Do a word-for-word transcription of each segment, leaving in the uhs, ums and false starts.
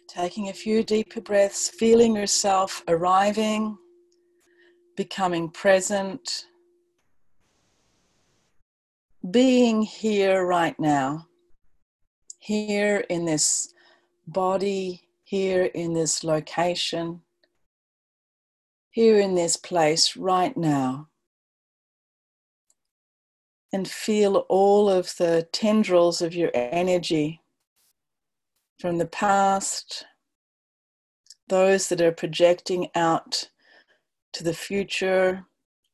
Taking a few deeper breaths, feeling yourself arriving, becoming present, being here right now, here in this body, here in this location, here in this place right now. And feel all of the tendrils of your energy from the past, those that are projecting out to the future,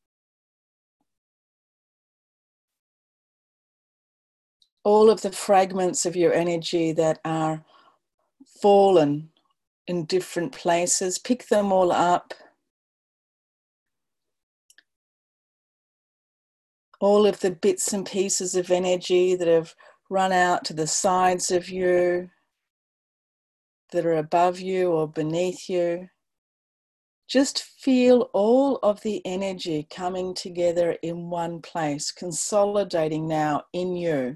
all of the fragments of your energy that are fallen in different places. Pick them all up. All of the bits and pieces of energy that have run out to the sides of you, that are above you or beneath you. Just feel all of the energy coming together in one place, consolidating now in you.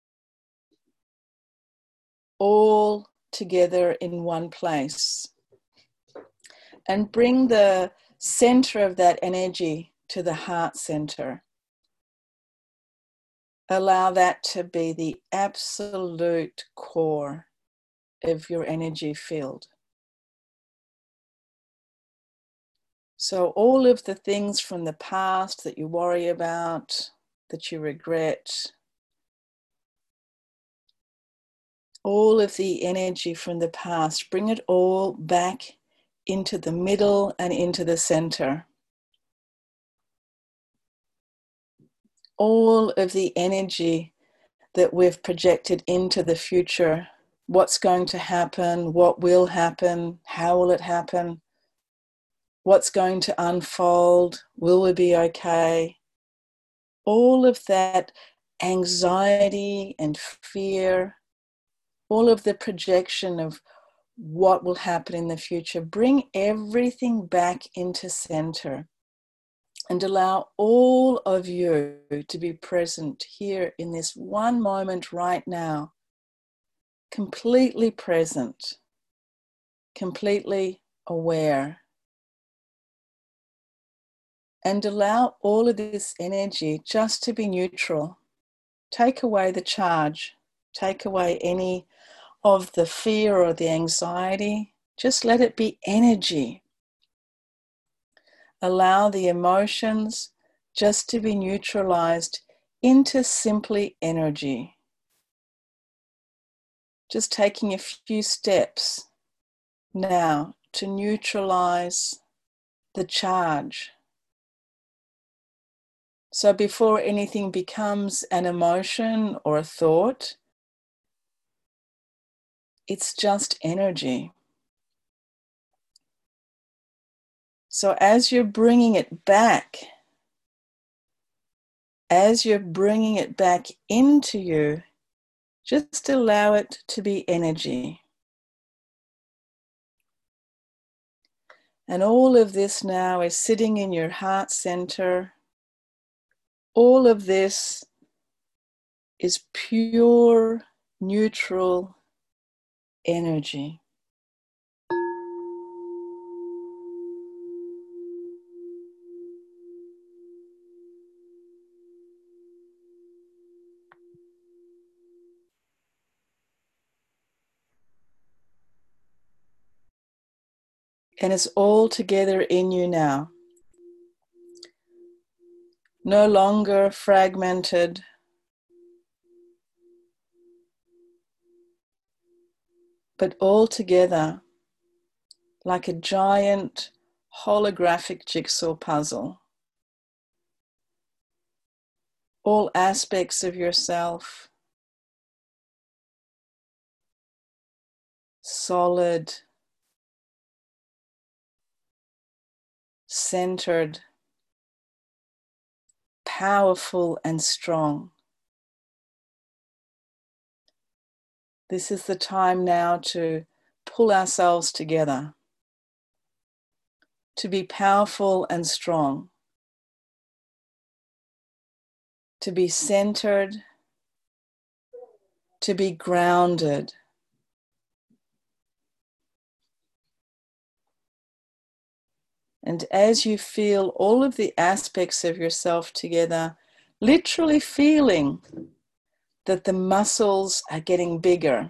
All together in one place. And bring the center of that energy to the heart center. Allow that to be the absolute core of your energy field. So all of the things from the past that you worry about, that you regret, all of the energy from the past, bring it all back into the middle and into the center. All of the energy that we've projected into the future, what's going to happen, what will happen, how will it happen, what's going to unfold, will we be okay? All of that anxiety and fear, all of the projection of what will happen in the future, bring everything back into center. And allow all of you to be present here in this one moment right now. Completely present. Completely aware. And allow all of this energy just to be neutral. Take away the charge. Take away any of the fear or the anxiety. Just let it be energy. Allow the emotions just to be neutralized into simply energy. Just taking a few steps now to neutralize the charge. So before anything becomes an emotion or a thought, it's just energy. So as you're bringing it back, as you're bringing it back into you, just allow it to be energy. And all of this now is sitting in your heart center. All of this is pure, neutral energy. And it's all together in you now. No longer fragmented. But all together like a giant holographic jigsaw puzzle. All aspects of yourself solid, centered, powerful and strong. This is the time now to pull ourselves together, to be powerful and strong, to be centered, to be grounded, And as you feel all of the aspects of yourself together, literally feeling that the muscles are getting bigger,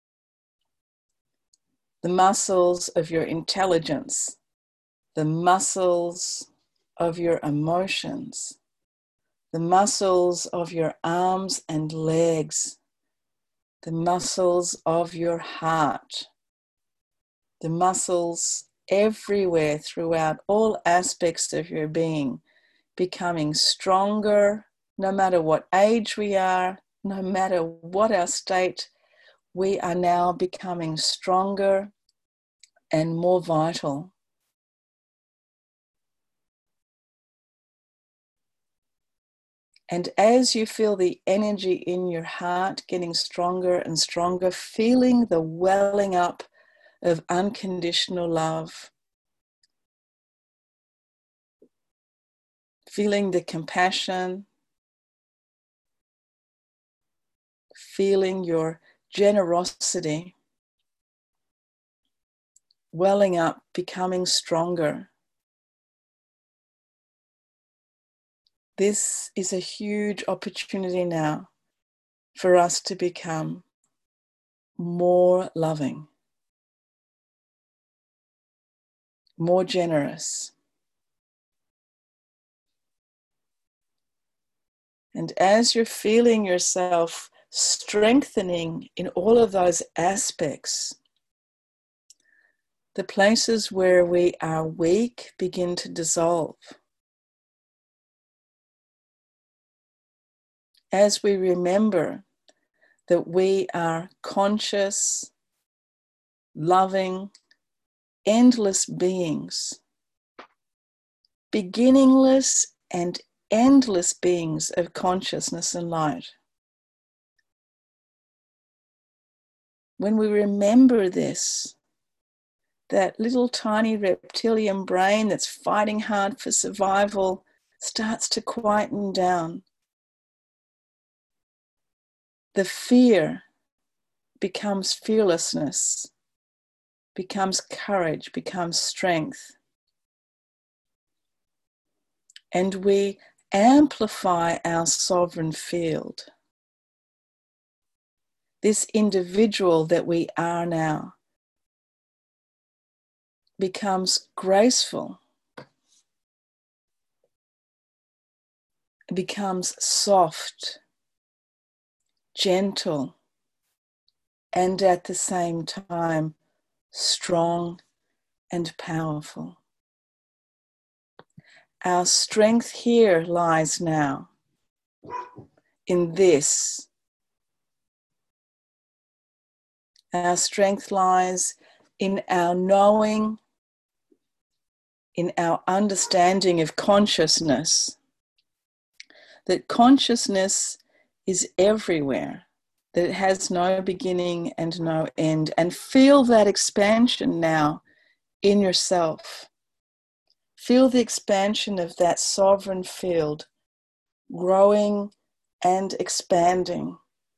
the muscles of your intelligence, the muscles of your emotions, the muscles of your arms and legs, the muscles of your heart, the muscles everywhere throughout all aspects of your being, becoming stronger, no matter what age we are, no matter what our state, we are now becoming stronger and more vital. And as you feel the energy in your heart getting stronger and stronger, feeling the welling up of unconditional love, feeling the compassion, feeling your generosity welling up, becoming stronger. This is a huge opportunity now for us to become more loving, more generous. And as you're feeling yourself strengthening in all of those aspects, the places where we are weak begin to dissolve. As we remember that we are conscious, loving, endless beings, beginningless and endless beings of consciousness and light. When we remember this, that little tiny reptilian brain that's fighting hard for survival starts to quieten down. The fear becomes fearlessness, becomes courage, becomes strength. And we amplify our sovereign field. This individual that we are now becomes graceful, becomes soft, gentle, and at the same time strong and powerful. Our strength here lies now in this. Our strength lies in our knowing, in our understanding of consciousness, that consciousness is everywhere, that it has no beginning and no end. And feel that expansion now in yourself. Feel the expansion of that sovereign field growing and expanding.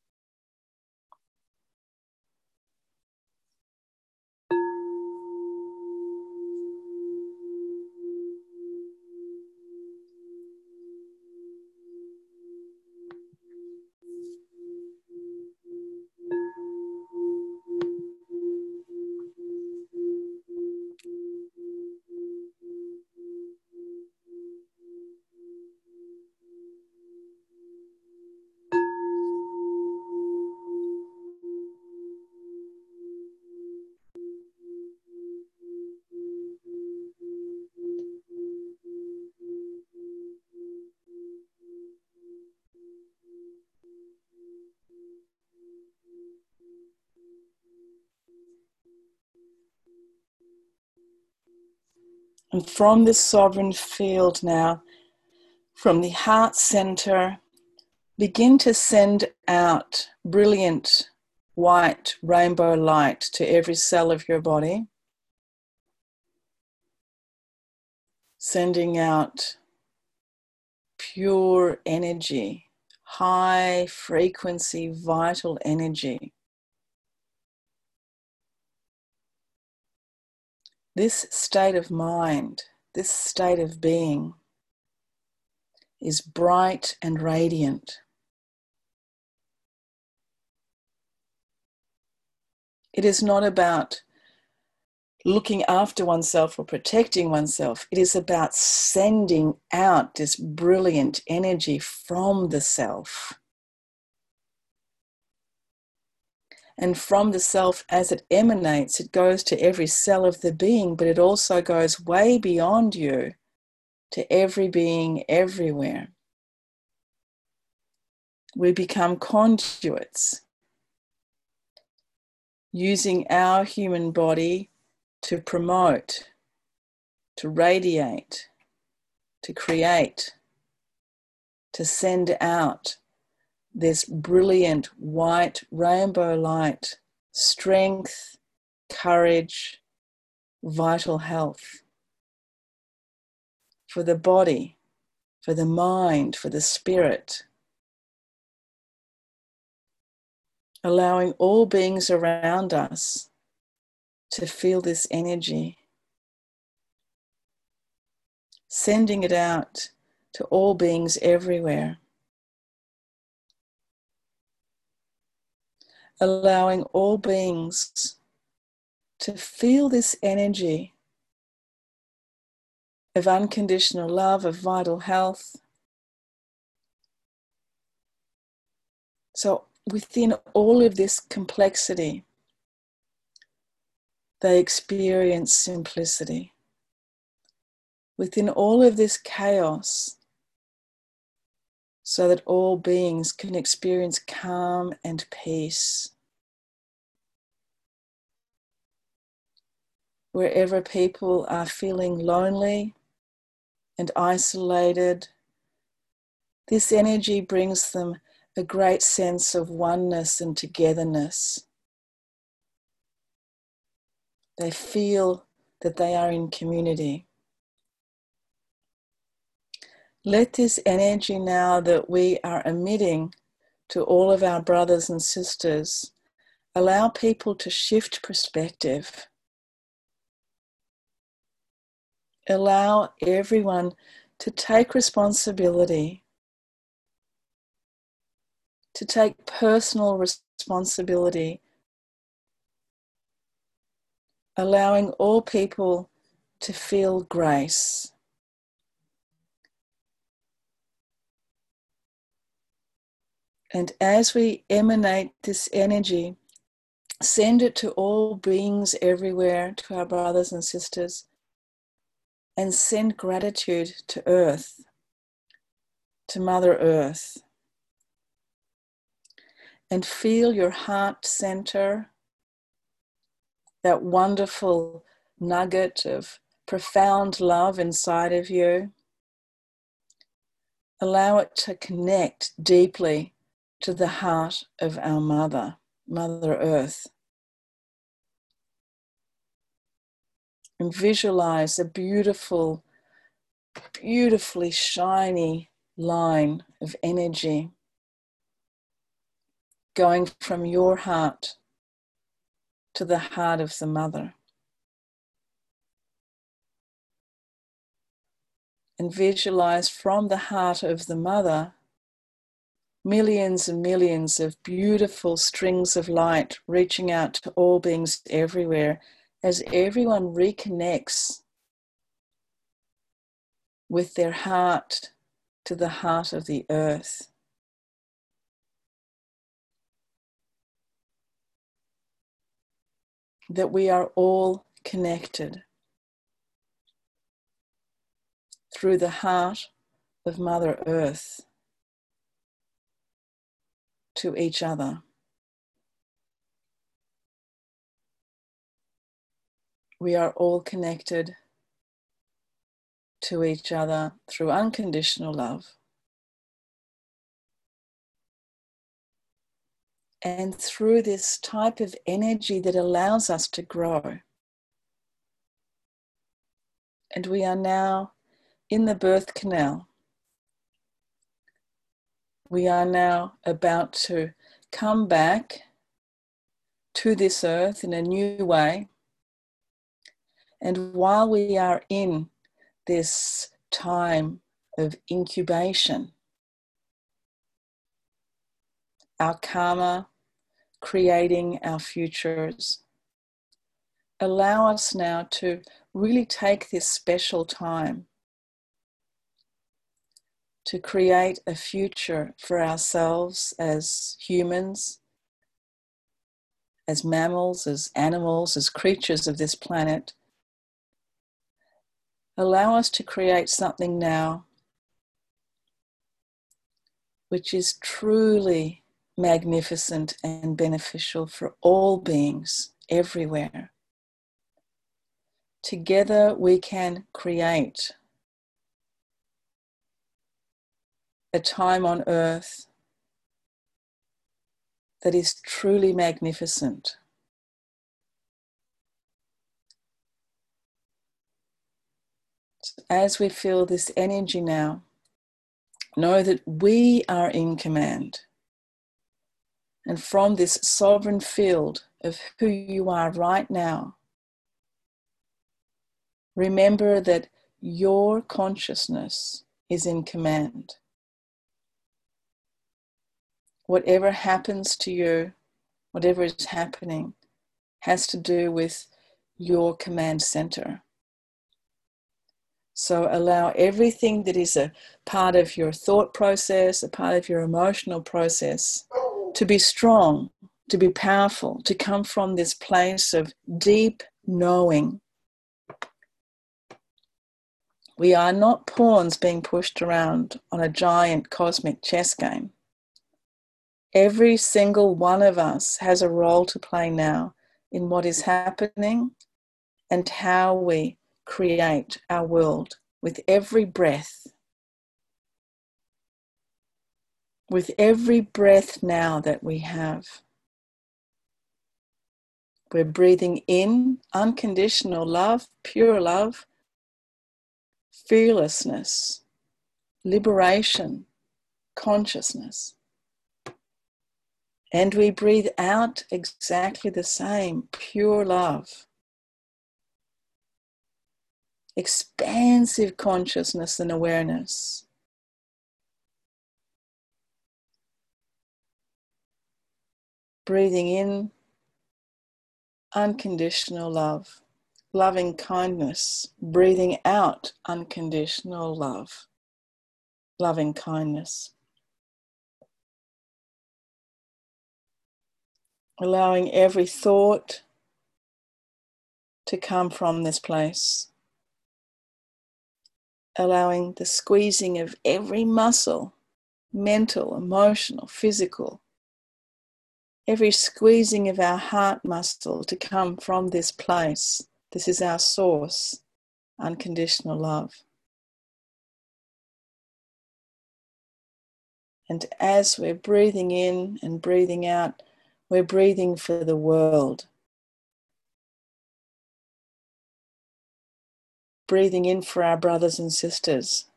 And from this sovereign field now, from the heart center, begin to send out brilliant white rainbow light to every cell of your body. Sending out pure energy, high frequency, vital energy. This state of mind, this state of being is bright and radiant. It is not about looking after oneself or protecting oneself. It is about sending out this brilliant energy from the self. And from the self, as it emanates, it goes to every cell of the being, but it also goes way beyond you to every being everywhere. We become conduits, using our human body to promote, to radiate, to create, to send out this brilliant white rainbow light, strength, courage, vital health for the body, for the mind, for the spirit. Allowing all beings around us to feel this energy, sending it out to all beings everywhere, allowing all beings to feel this energy of unconditional love, of vital health. So within all of this complexity, they experience simplicity. Within all of this chaos, so that all beings can experience calm and peace. Wherever people are feeling lonely and isolated, this energy brings them a great sense of oneness and togetherness. They feel that they are in community. Let this energy now that we are emitting to all of our brothers and sisters allow people to shift perspective. Allow everyone to take responsibility, to take personal responsibility, allowing all people to feel grace. And as we emanate this energy, send it to all beings everywhere, to our brothers and sisters, and send gratitude to Earth, to Mother Earth. And feel your heart center, that wonderful nugget of profound love inside of you. Allow it to connect deeply to the heart of our Mother, Mother Earth. And visualize a beautiful, beautifully shiny line of energy going from your heart to the heart of the Mother. And visualize from the heart of the Mother millions and millions of beautiful strings of light reaching out to all beings everywhere as everyone reconnects with their heart to the heart of the earth. That we are all connected through the heart of Mother Earth to each other. We are all connected to each other through unconditional love. And through this type of energy that allows us to grow. And we are now in the birth canal. We are now about to come back to this earth in a new way. And while we are in this time of incubation. Our karma creating our futures. Allow us now to really take this special time to create a future for ourselves as humans, as mammals, as animals, as creatures of this planet. Allow us to create something now which is truly magnificent and beneficial for all beings everywhere. Together we can create a time on earth that is truly magnificent. As we feel this energy now, know that we are in command. And from this sovereign field of who you are right now, remember that your consciousness is in command. Whatever happens to you, whatever is happening, has to do with your command center. So allow everything that is a part of your thought process, a part of your emotional process, to be strong, to be powerful, to come from this place of deep knowing. We are not pawns being pushed around on a giant cosmic chess game. Every single one of us has a role to play now in what is happening and how we create our world with every breath. With every breath now that we have. We're breathing in unconditional love, pure love, fearlessness, liberation, consciousness. And we breathe out exactly the same, pure love. Expansive consciousness and awareness. Breathing in unconditional love, loving kindness. Breathing out unconditional love, loving kindness. Allowing every thought to come from this place. Allowing the squeezing of every muscle, mental, emotional, physical, every squeezing of our heart muscle to come from this place. This is our source, unconditional love. And as we're breathing in and breathing out, we're breathing for the world. Breathing in for our brothers and sisters.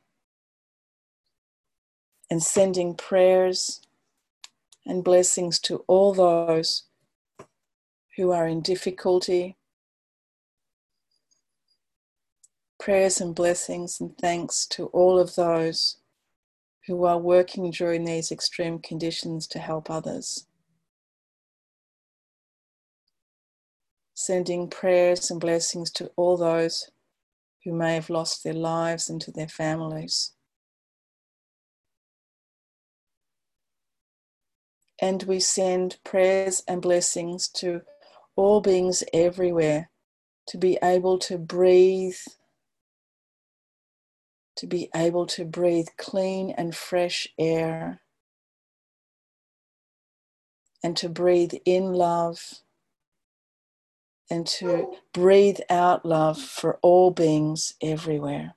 And sending prayers and blessings to all those who are in difficulty. Prayers and blessings and thanks to all of those who are working during these extreme conditions to help others. Sending prayers and blessings to all those who may have lost their lives and to their families. And we send prayers and blessings to all beings everywhere to be able to breathe, to be able to breathe clean and fresh air, and to breathe in love, and to breathe out love for all beings everywhere.